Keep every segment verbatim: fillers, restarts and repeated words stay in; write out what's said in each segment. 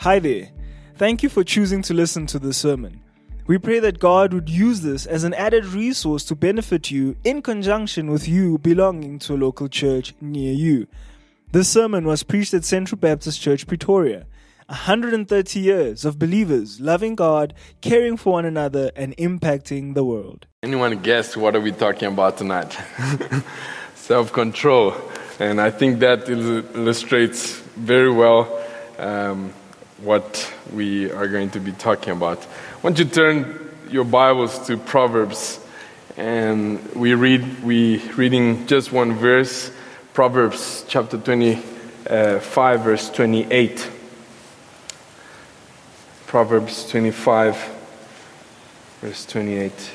Hi there. Thank you for choosing to listen to this sermon. We pray that God would use this as an added resource to benefit you in conjunction with you belonging to a local church near you. This sermon was preached at Central Baptist Church, Pretoria. one hundred thirty years of believers loving God, caring for one another, and impacting the world. Anyone guess what are we talking about tonight? Self-control. And I think that illustrates very well um, what we are going to be talking about. I want you to turn your Bibles to Proverbs, and we read we reading just one verse, Proverbs chapter twenty-five, verse twenty-eight. Proverbs twenty-five, verse twenty-eight.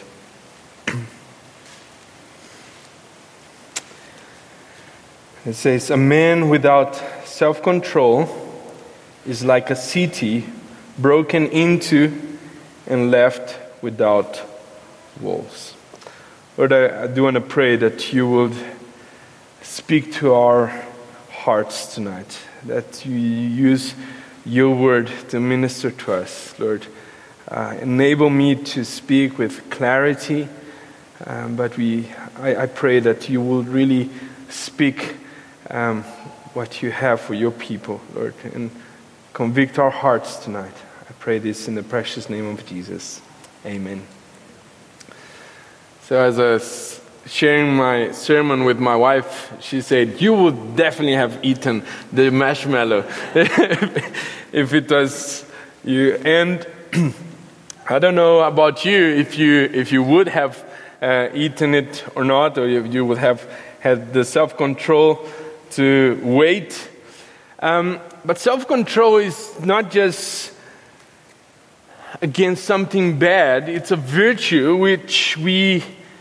It says, "A man without self-control is like a city broken into and left without walls." Lord, I, I do want to pray that you would speak to our hearts tonight, that you use your word to minister to us. Lord, uh, enable me to speak with clarity, um, but we, I, I pray that you will really speak um, what you have for your people, Lord, and convict our hearts tonight. I pray this in the precious name of Jesus. Amen. So as I was sharing my sermon with my wife, she said, "You would definitely have eaten the marshmallow if it was you." And I don't know about you, if you if you would have uh, eaten it or not, or if you would have had the self-control to wait. Um, but self-control is not just against something bad. It's a virtue which we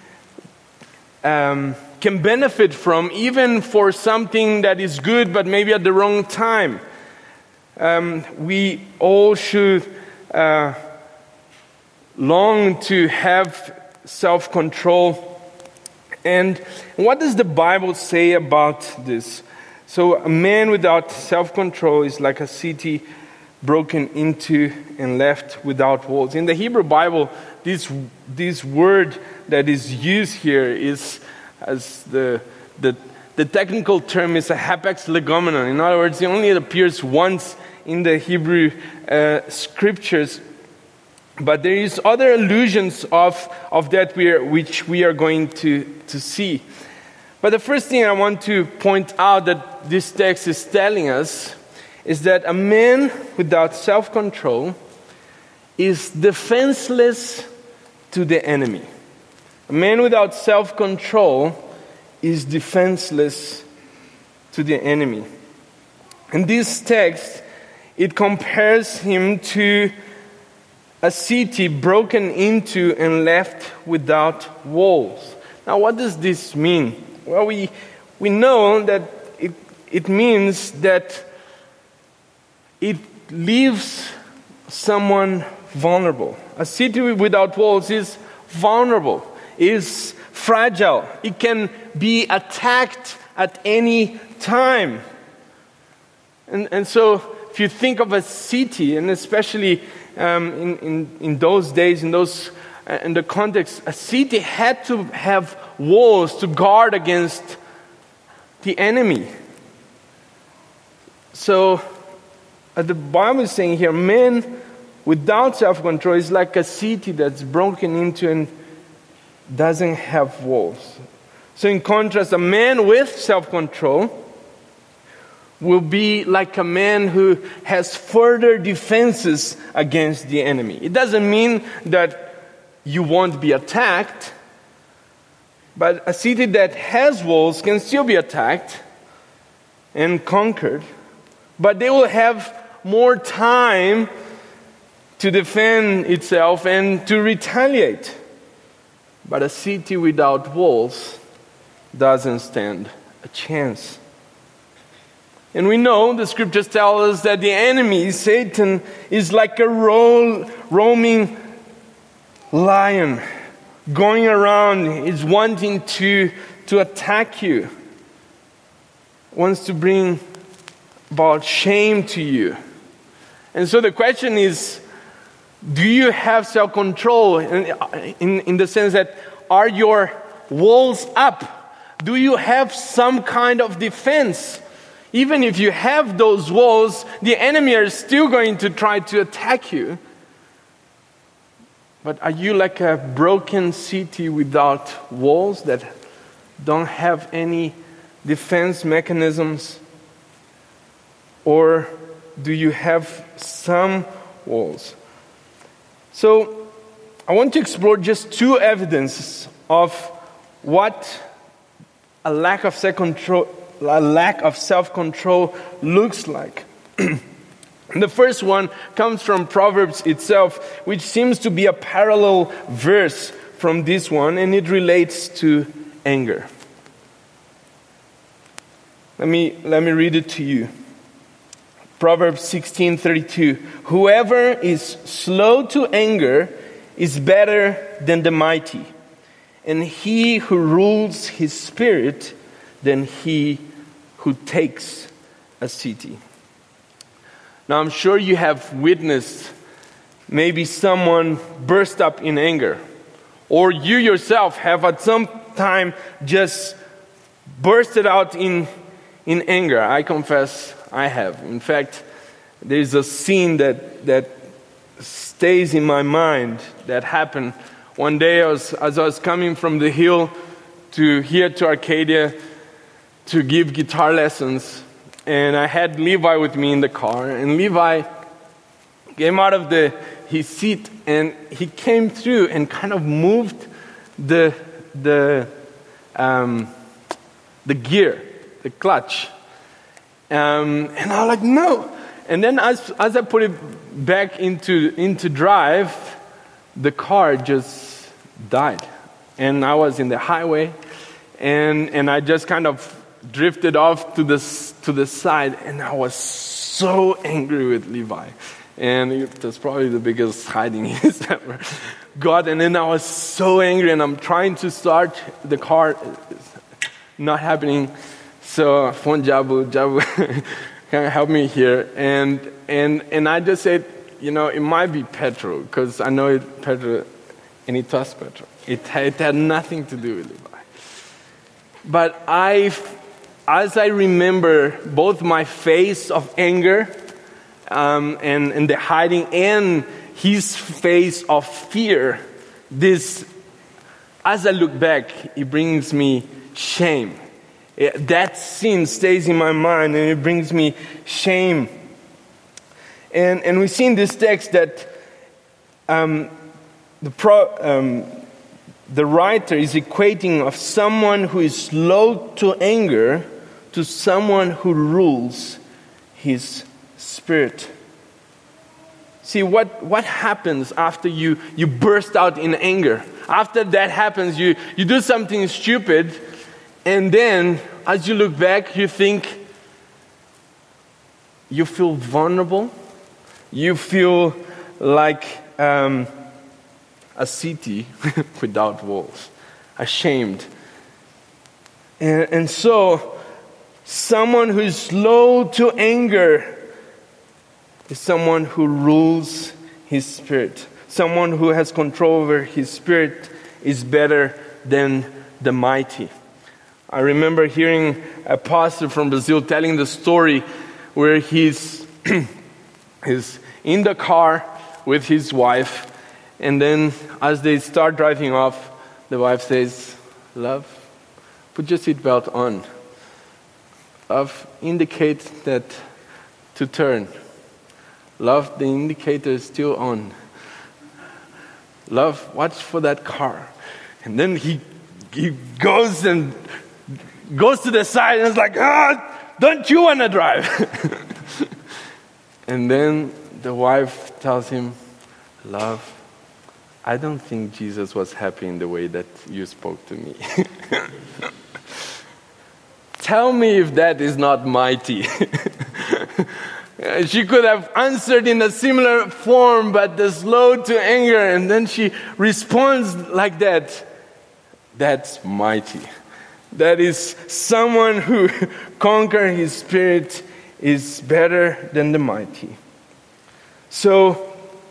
um, can benefit from, even for something that is good, but maybe at the wrong time. Um, we all should uh, long to have self-control. And what does the Bible say about this? So a man without self-control is like a city broken into and left without walls. In the Hebrew Bible, this this word that is used here is, as the the, the technical term is a hapax legomenon. In other words, it only appears once in the Hebrew uh, scriptures. But there is other allusions of, of that we are, which we are going to, to see. But the first thing I want to point out that this text is telling us is that a man without self-control is defenseless to the enemy. A man without self-control is defenseless to the enemy. In this text, it compares him to a city broken into and left without walls. Now, what does this mean? Well, we we know that it it means that it leaves someone vulnerable. A city without walls is vulnerable, is fragile. It can be attacked at any time. And and so if you think of a city, and especially um, in, in, in those days, in those uh, in the context, a city had to have walls to guard against the enemy. So uh, the Bible is saying here, man without self-control is like a city that's broken into and doesn't have walls. So in contrast, a man with self-control will be like a man who has further defenses against the enemy. It doesn't mean that you won't be attacked, but a city that has walls can still be attacked and conquered, but they will have more time to defend itself and to retaliate. But a city without walls doesn't stand a chance. And we know the scriptures tell us that the enemy, Satan, is like a roll, roaming lion going around, is wanting to, to attack you, wants to bring about shame to you. And so the question is, do you have self-control in, in, in the sense that are your walls up? Do you have some kind of defense? Even if you have those walls, the enemy is still going to try to attack you. But are you like a broken city without walls that don't have any defense mechanisms? Or do you have some walls? So I want to explore just two evidences of what a lack of self-control, a lack of self-control looks like. The first one comes from Proverbs itself, which seems to be a parallel verse from this one, and it relates to anger. Let me let me read it to you. Proverbs sixteen thirty-two. Whoever is slow to anger is better than the mighty, and he who rules his spirit than he who takes a city. Now I'm sure you have witnessed maybe someone burst up in anger, or you yourself have at some time just bursted out in in anger. I confess I have. In fact, there's a scene that that stays in my mind that happened one day I was, as I was coming from the hill to here to Arcadia to give guitar lessons, and I had Levi with me in the car, and Levi came out of the his seat and he came through and kind of moved the the um, the gear, the clutch. Um, and I was like, no. And then as as I put it back into into drive, the car just died. And I was in the highway, and and I just kind of drifted off to the to the side, and I was so angry with Levi. And it was probably the biggest hiding he's ever got. And then I was so angry, and I'm trying to start the car, it's not happening. So, phone Jabu, Jabu, can you help me here? And and and I just said, you know, it might be petrol, because I know it petrol, and it was petrol. It, it had nothing to do with Levi. But I, as I remember both my face of anger um, and, and the hiding, and his face of fear, this, as I look back, it brings me shame. It, that scene stays in my mind, and it brings me shame. And and we see in this text that um, the pro, um, the writer is equating of someone who is slow to anger to someone who rules his spirit. See, what, what happens after you, you burst out in anger? After that happens, you, you do something stupid, and then as you look back, you think, you feel vulnerable. You feel like um, a city without walls, ashamed. And, and so, someone who is slow to anger is someone who rules his spirit. Someone who has control over his spirit is better than the mighty. I remember hearing a pastor from Brazil telling the story where he's, he's in the car with his wife, and then as they start driving off, the wife says, "Love, put your seatbelt on. Love, indicate that to turn. Love, the indicator is still on. Love, watch for that car." And then he he goes and goes to the side and is like, "Ah, don't you want to drive?" And then the wife tells him, "Love, I don't think Jesus was happy in the way that you spoke to me." Tell me if that is not mighty. She could have answered in a similar form, but the slow to anger, and then she responds like that. That's mighty. That is someone who conquers his spirit is better than the mighty. So,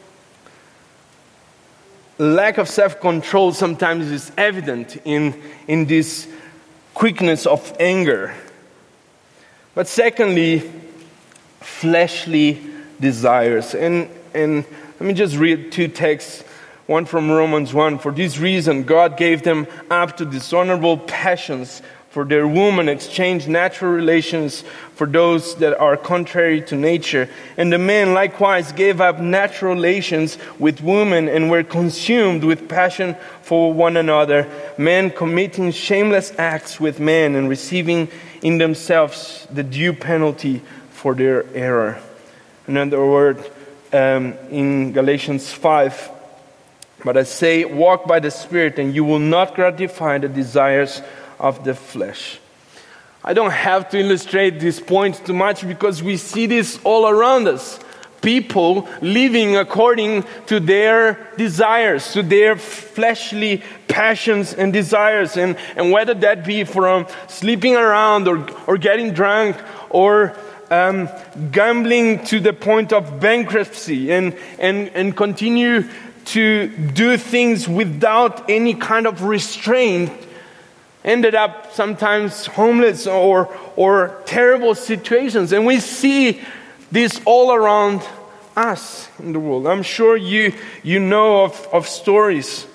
lack of self-control sometimes is evident in, in this quickness of anger. But secondly, fleshly desires. And, and let me just read two texts. One from Romans one. For this reason, God gave them up to dishonorable passions. For their women exchanged natural relations for those that are contrary to nature. And the men likewise gave up natural relations with women and were consumed with passion for one another. Men committing shameless acts with men and receiving in themselves the due penalty for their error. Another word um, in Galatians five. But I say, walk by the Spirit and you will not gratify the desires of the flesh. I don't have to illustrate this point too much because we see this all around us. People living according to their desires, to their fleshly passions and desires. And, and whether that be from sleeping around or, or getting drunk or um, gambling to the point of bankruptcy and, and, and continue to do things without any kind of restraint, ended up sometimes homeless or or terrible situations. And we see this all around us in the world. I'm sure you you know of, of stories.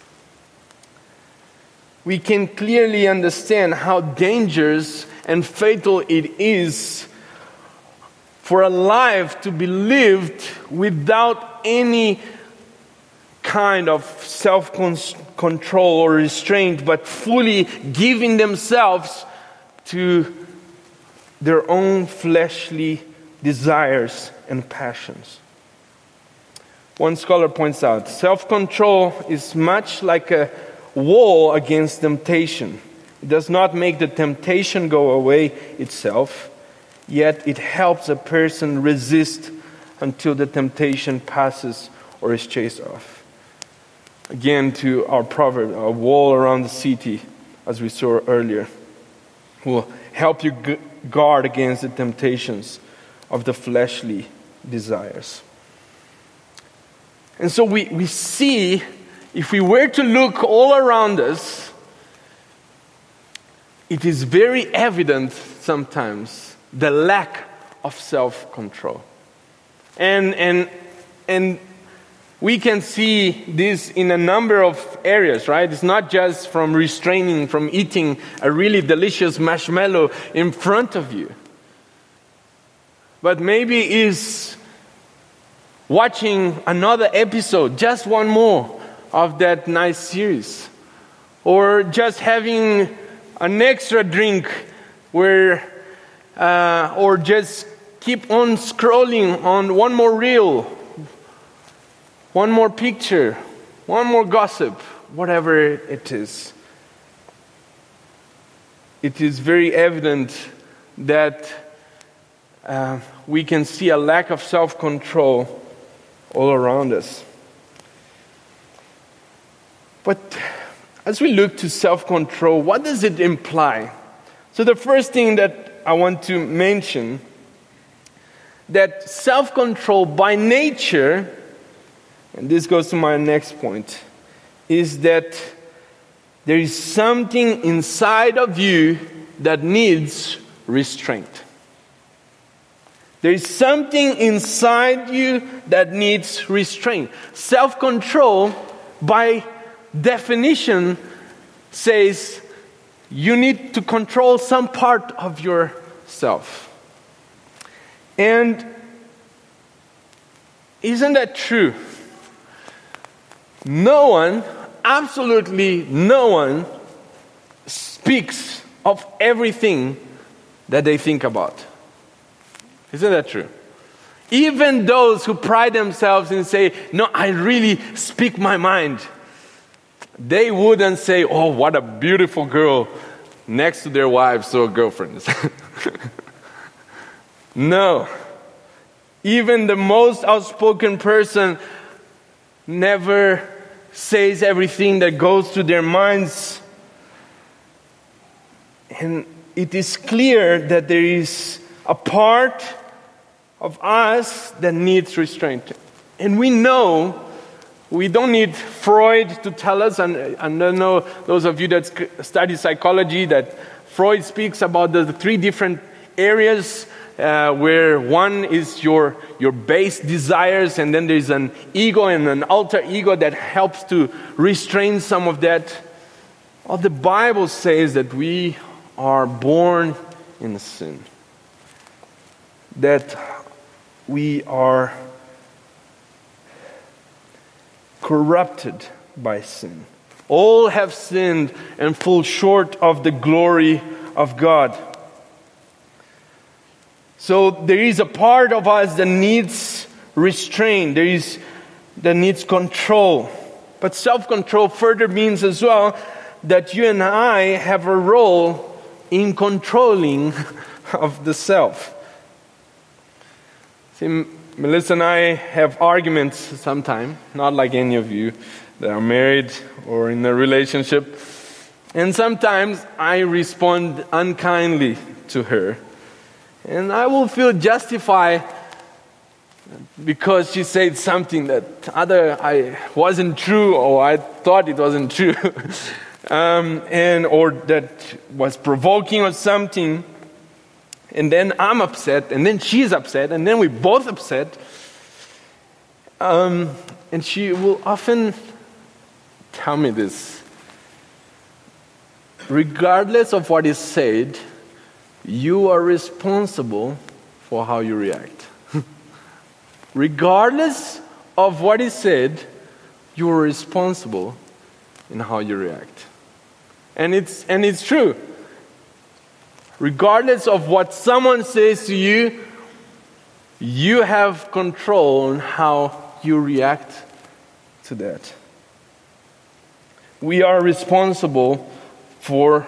We can clearly understand how dangerous and fatal it is for a life to be lived without any kind of self-control or restraint, but fully giving themselves to their own fleshly desires and passions. One scholar points out, self-control is much like a wall against temptation. It does not make the temptation go away itself, yet it helps a person resist until the temptation passes or is chased off. Again, to our proverb, a wall around the city, as we saw earlier, will help you guard against the temptations of the fleshly desires. And so we, we see, if we were to look all around us, it is very evident sometimes the lack of self-control. And, and, and we can see this in a number of areas, right? It's not just from restraining from eating a really delicious marshmallow in front of you. But maybe it's watching another episode, just one more of that nice series. Or just having an extra drink where, uh, or just keep on scrolling on one more reel, one more picture, one more gossip, whatever it is. It is very evident that uh, we can see a lack of self-control all around us. But as we look to self-control, what does it imply? So the first thing that I want to mention, that self-control by nature, and this goes to my next point, is that there is something inside of you that needs restraint. There is something inside you that needs restraint. Self-control, by definition, says you need to control some part of yourself. And isn't that true? No one, absolutely no one, speaks of everything that they think about. Isn't that true? Even those who pride themselves and say, no, I really speak my mind, they wouldn't say, oh, what a beautiful girl, next to their wives or girlfriends. No. Even the most outspoken person never says everything that goes through their minds. And it is clear that there is a part of us that needs restraint. And we know, we don't need Freud to tell us, and, and I know those of you that study psychology, that Freud speaks about the three different areas uh, where one is your, your base desires, and then there's an ego and an alter ego that helps to restrain some of that. Well, the Bible says that we are born in sin, that we are corrupted by sin. All have sinned and fall short of the glory of God. So there is a part of us that needs restraint, there is that needs control. But self-control further means as well that you and I have a role in controlling of the self. See, Melissa and I have arguments sometimes, not like any of you that are married or in a relationship. And sometimes I respond unkindly to her. And I will feel justified because she said something that either I wasn't true or I thought it wasn't true. um, and or that was provoking or something. And then I'm upset, and then she's upset, and then we're both upset. Um, and she will often tell me this. Regardless of what is said, you are responsible for how you react. Regardless of what is said, you are responsible in how you react. And it's and it's true. Regardless of what someone says to you, you have control on how you react to that. We are responsible for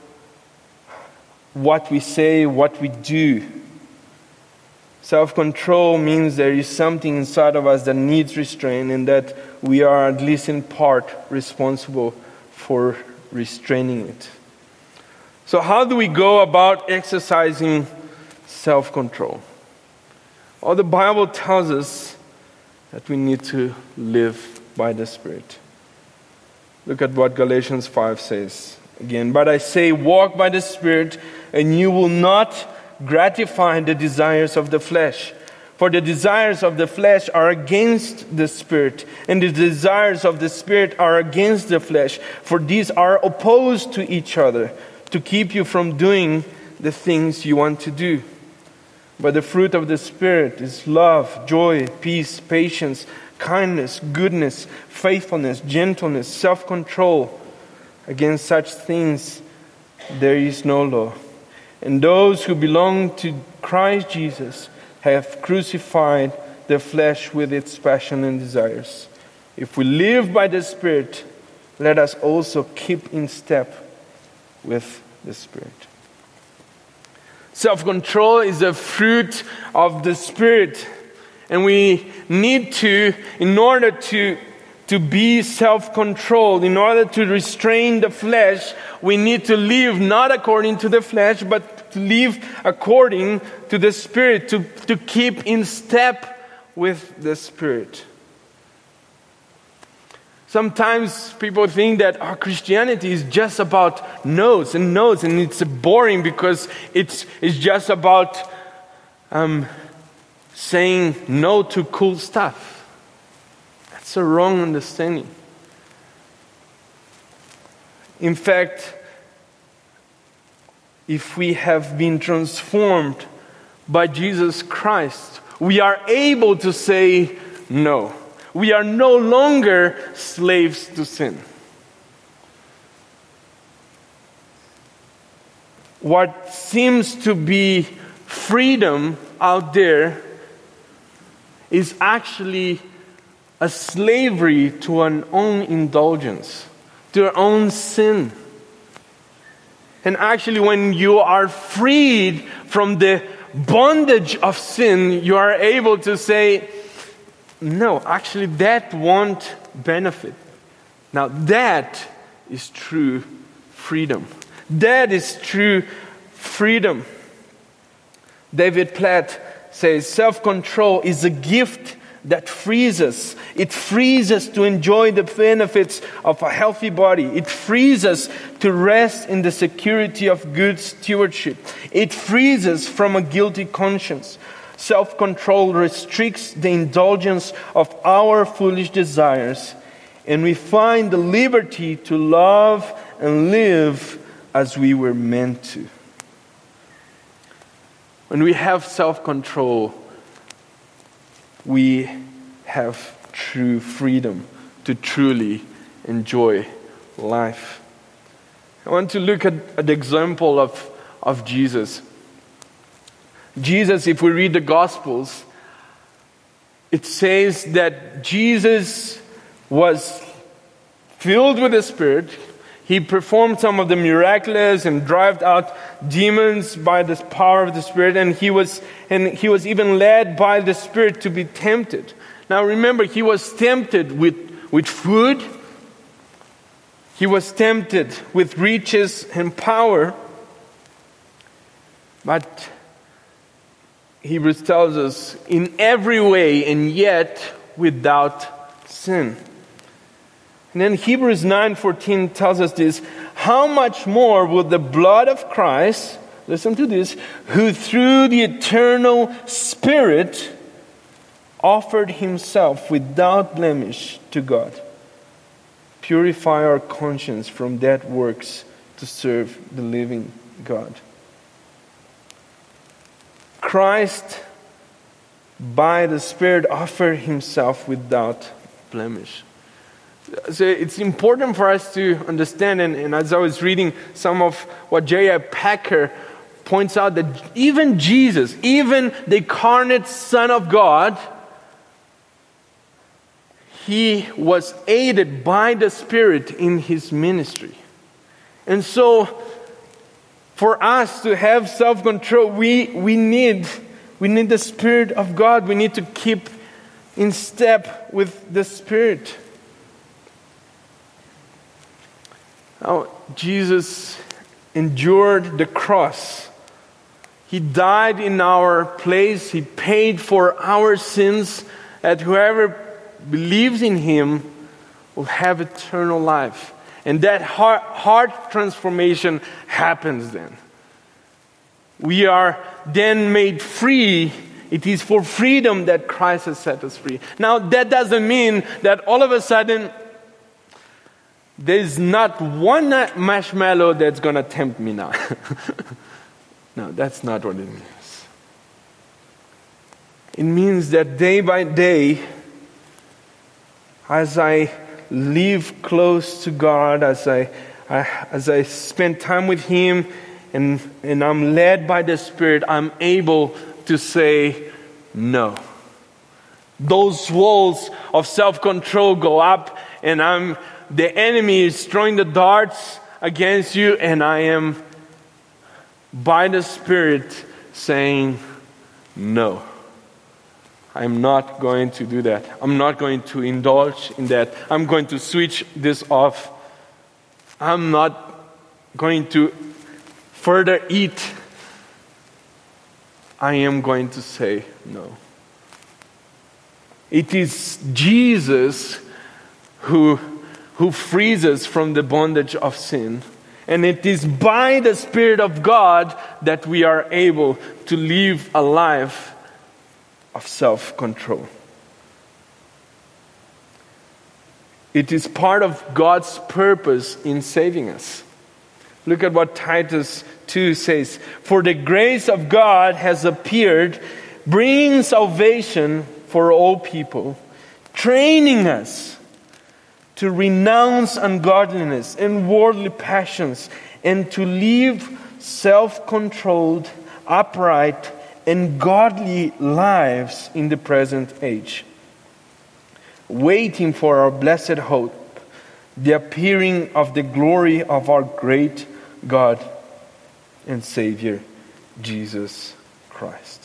what we say, what we do. Self-control means there is something inside of us that needs restraint, and that we are at least in part responsible for restraining it. So how do we go about exercising self-control? Well, the Bible tells us that we need to live by the Spirit. Look at what Galatians five says. Again, but I say, walk by the Spirit, and you will not gratify the desires of the flesh. For the desires of the flesh are against the Spirit, and the desires of the Spirit are against the flesh. For these are opposed to each other, to keep you from doing the things you want to do. But the fruit of the Spirit is love, joy, peace, patience, kindness, goodness, faithfulness, gentleness, self-control. Against such things there is no law. And those who belong to Christ Jesus have crucified the flesh with its passion and desires. If we live by the Spirit, let us also keep in step with the Spirit. Self-control is a fruit of the Spirit. And we need to, in order to, to be self-controlled, in order to restrain the flesh, we need to live not according to the flesh, but to live according to the Spirit, to, to keep in step with the Spirit. Sometimes people think that our Christianity is just about notes and notes, and it's boring because it's, it's just about um, saying no to cool stuff. That's a wrong understanding. In fact, if we have been transformed by Jesus Christ, we are able to say no. We are no longer slaves to sin. What seems to be freedom out there is actually a slavery to an own indulgence, to our own sin. And actually, when you are freed from the bondage of sin, you are able to say, no, actually that won't benefit. Now that is true freedom. That is true freedom. David Platt says self-control is a gift that frees us. It frees us to enjoy the benefits of a healthy body. It frees us to rest in the security of good stewardship. It frees us from a guilty conscience. Self-control restricts the indulgence of our foolish desires, and we find the liberty to love and live as we were meant to. When we have self-control, we have true freedom to truly enjoy life. I want to look at, at the example of, of Jesus. Jesus, if we read the Gospels, it says that Jesus was filled with the Spirit. He performed some of the miracles and drove out demons by the power of the Spirit, and he was and he was even led by the Spirit to be tempted. Now remember, he was tempted with, with food. He was tempted with riches and power. But Hebrews tells us, in every way and yet without sin. And then Hebrews nine fourteen tells us this: how much more will the blood of Christ, listen to this, who through the eternal Spirit offered himself without blemish to God, purify our conscience from dead works to serve the living God. Christ, by the Spirit, offered himself without blemish. So it's important for us to understand, and, and as I was reading some of what J I Packer points out, that even Jesus, even the incarnate Son of God, he was aided by the Spirit in his ministry. And so, for us to have self-control, we, we need we need the Spirit of God. We need to keep in step with the Spirit. Now, Jesus endured the cross. He died in our place. He paid for our sins, that whoever believes in him will have eternal life. And that heart, heart transformation happens then. We are then made free. It is for freedom that Christ has set us free. Now, that doesn't mean that all of a sudden there's not one marshmallow that's going to tempt me now. No, that's not what it means. It means that day by day, as I live close to God, as I, I as I spend time with him, and, and I'm led by the Spirit, I'm able to say no. Those walls of self-control go up, and I'm the enemy is throwing the darts against you, and I am by the Spirit saying no. I'm not going to do that. I'm not going to indulge in that. I'm going to switch this off. I'm not going to further eat. I am going to say no. It is Jesus who, who frees us from the bondage of sin. And it is by the Spirit of God that we are able to live a life of self-control. It is part of God's purpose in saving us. Look at what Titus two says. For the grace of God has appeared, bringing salvation for all people, training us to renounce ungodliness and worldly passions, and to live self-controlled, upright, and godly lives in the present age, waiting for our blessed hope, the appearing of the glory of our great God and Savior, Jesus Christ.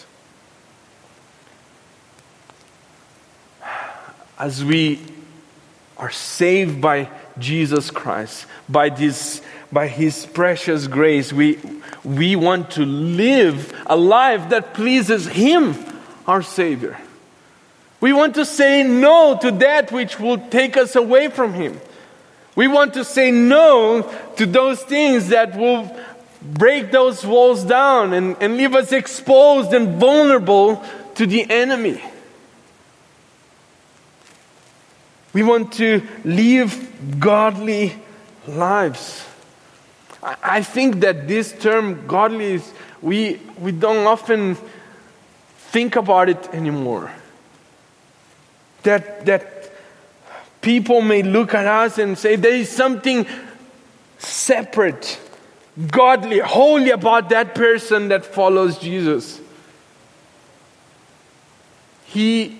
As we are saved by Jesus Christ, by this, by His precious grace, we we want to live a life that pleases Him our Savior. We want to say no to that which will take us away from Him. We want to say no to those things that will break those walls down and, and leave us exposed and vulnerable to the enemy. We want to live godly lives. I, I think that this term godly is, we, we don't often think about it anymore. That, that people may look at us and say there is something separate, godly, holy about that person that follows Jesus. He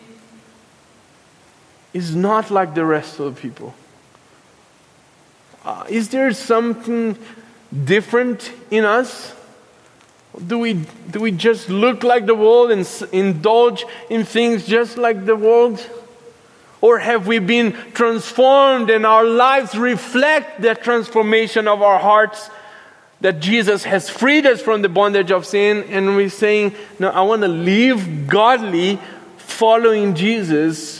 is not like the rest of the people. Uh, is there something different in us? Do we do we just look like the world and s- indulge in things just like the world? Or have we been transformed and our lives reflect that transformation of our hearts, that Jesus has freed us from the bondage of sin, and we're saying, no, I want to live godly, following Jesus,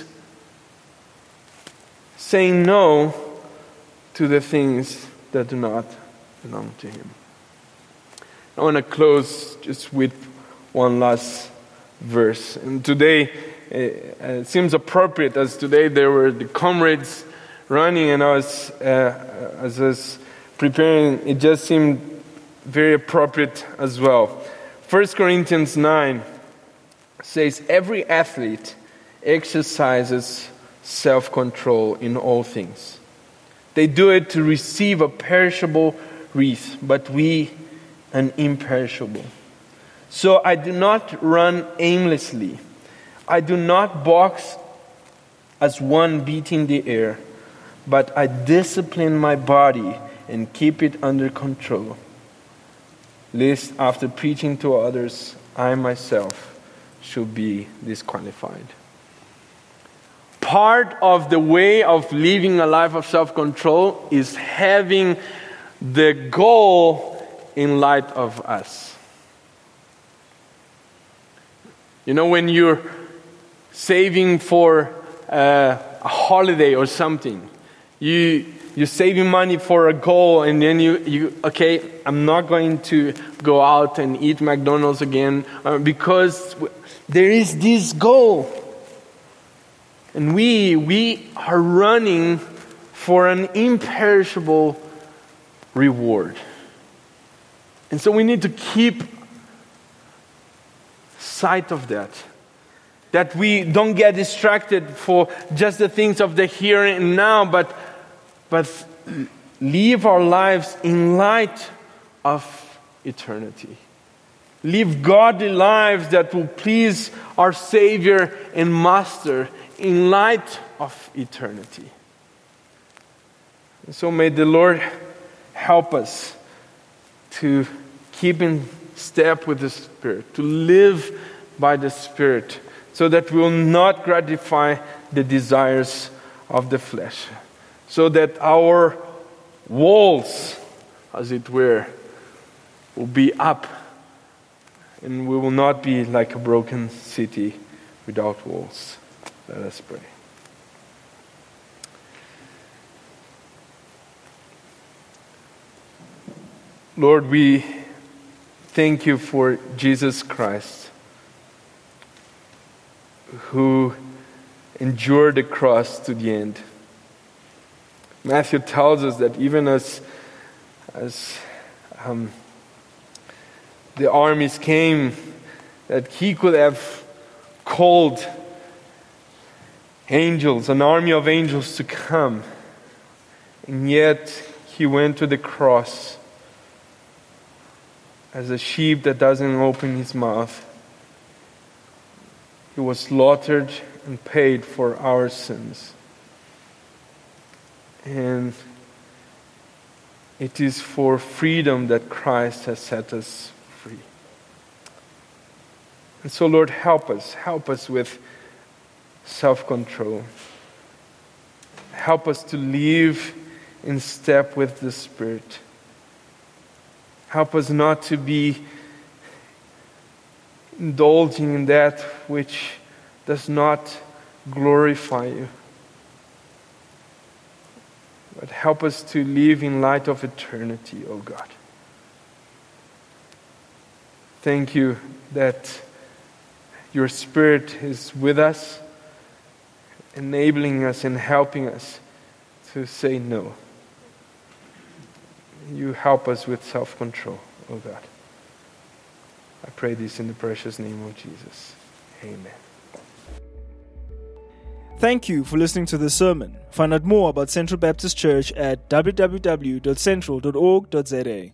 saying no to the things that do not belong to Him. I want to close just with one last verse. And today, uh, it seems appropriate, as today there were the comrades running, and I was, uh, as I was preparing, it just seemed very appropriate as well. First Corinthians nine says, every athlete exercises self-control in all things. They do it to receive a perishable wreath, but we an imperishable. So I do not run aimlessly. I do not box as one beating the air, but I discipline my body and keep it under control, lest after preaching to others, I myself should be disqualified. Part of the way of living a life of self-control is having the goal in light of us. You know, when you're saving for uh, a holiday or something, you you're saving money for a goal, and then you you okay, I'm not going to go out and eat McDonald's again uh, because there is this goal. And we, we are running for an imperishable reward. And so we need to keep sight of that. That we don't get distracted for just the things of the here and now, but, but live our lives in light of eternity. Live godly lives that will please our Savior and Master in light of eternity. And so may the Lord help us to keep in step with the Spirit, to live by the Spirit, so that we will not gratify the desires of the flesh, so that our walls, as it were, will be up, and we will not be like a broken city without walls. Let us pray. Lord, we thank you for Jesus Christ, who endured the cross to the end. Matthew tells us that even as, as um, the armies came, that he could have called angels, an army of angels to come. And yet he went to the cross as a sheep that doesn't open his mouth. He was slaughtered and paid for our sins. And it is for freedom that Christ has set us free. And so, Lord, help us. Help us with self-control. Help us to live in step with the Spirit. Help us not to be indulging in that which does not glorify you. But help us to live in light of eternity, O God. Thank you that your Spirit is with us, enabling us and helping us to say no. You help us with self-control, O God. I pray this in the precious name of Jesus. Amen. Thank you for listening to this sermon. Find out more about Central Baptist Church at w w w dot central dot org dot z a.